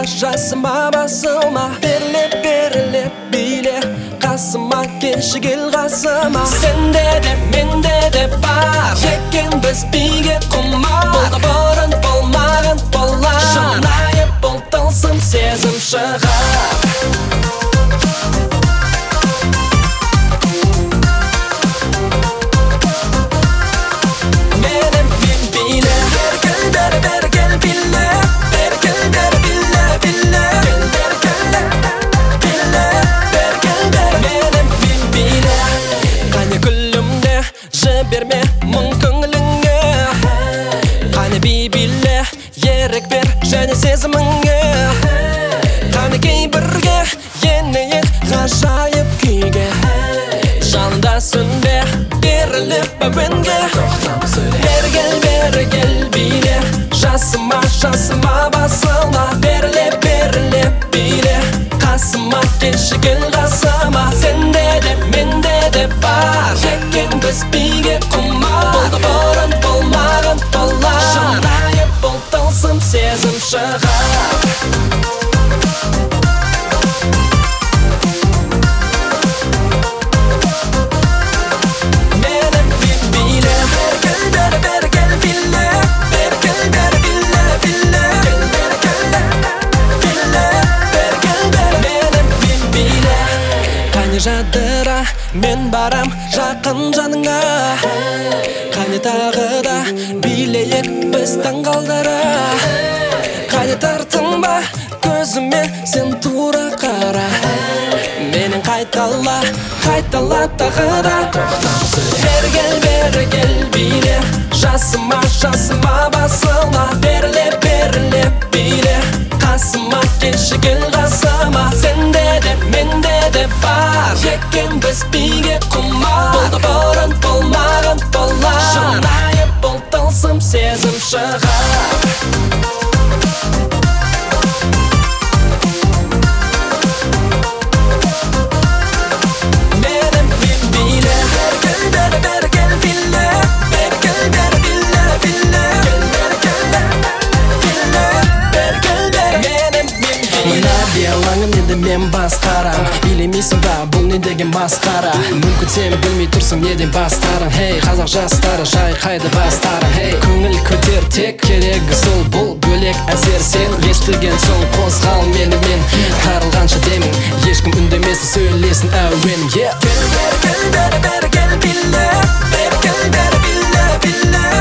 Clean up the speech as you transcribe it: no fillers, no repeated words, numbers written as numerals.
жасыма басылма, беріле биле, қасыма келші кел қасыма. Сенде де менде де бар, екенбіз биге құмар. Болды бұрын болмаған болар, шынайы бұл тылсым сезім шығар. Берме мұң көңіліңе, қане биле, ерік бер және сезіміңе. Қане кей бірге енейік ғажайып күйге, жанында сүнбе беріліп әуенге. Бері кел биле, жасыма басылма, беріле биле, қасыма келші кел қасыма. Сенде де менде де бар, екенбіз биге құмар. Болды бұрын болмаған болар, шынайы бұл тылсым сезім шығар. Жадыра, мен барам жақын жаныңа. Қане тағы да билейік біз таңғалдыра. Қане тартынба көзіме сен тура қара. Менің қайтала тағы да. Бері кел биле, жасыма басылма, беріле биле, қасыма келші кел қасыма. Сенде де менде де бар, екенбіз биге құмар. Болды бұрын болмаған болар, шынайы бұл тылсым сезім шығар. Мен басқарам, билемейсің ба, бұл не деген масқара. Мүмкін сен білмей тұрсың неден бастарын. Хей, қазақ жастары шайқайды бастарын. Хей, көңіл көтер тек керегі сол, бұл бөлек әсер сен естіген соң. Қозғал менімен тарылғанша демің, ешкім үндемесі сөйлесін әуен. Бері кел биле,